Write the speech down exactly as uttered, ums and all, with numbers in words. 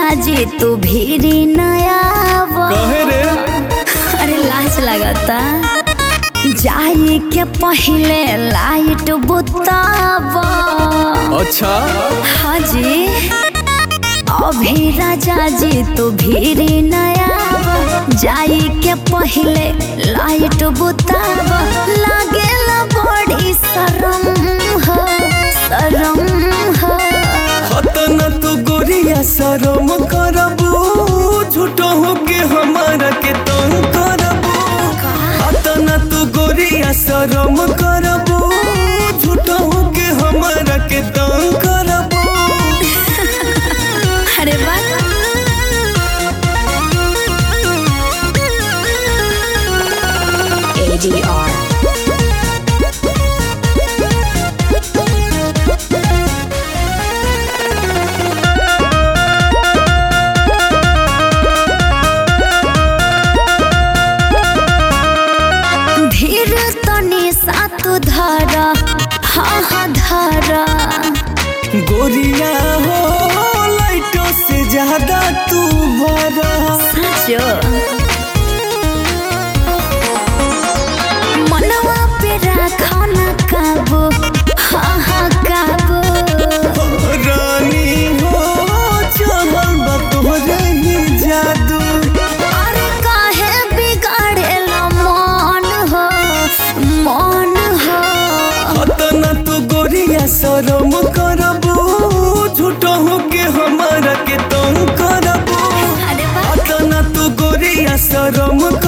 राजा जी तू भीरी नया कहे रे अरे लाज लगता जाए के पहले लाइट बुतावा। अच्छा हाँ जी अभी राजा जी तू भीरी नया जाए के पहले लाइट बुतावा। लागेला बड़ी शरम हो शरम हो हतना तू गोरिया शरम करबू झूठो हो के हमारा के तुम करबू। हतना तू गोरिया शरम करबू झूठो हो के हमारा के तुम करबू। अरे वाह A D R धीर तनी सात धारा हाँ हाँ धारा गोरिया हो लाइटों से ज्यादा तू भरा। सचो मनवा पे रखा न काबू हाँ हाँ काबू रानी हो चहल बा तोहरे ही जादू। अरे काहे बिगाड़ेला मन हो मन हो हतना तू गोरिया शरम करबू झूठो हो के हमारा के तुम करबू। अरे वाह हतना तू गोरिया शरम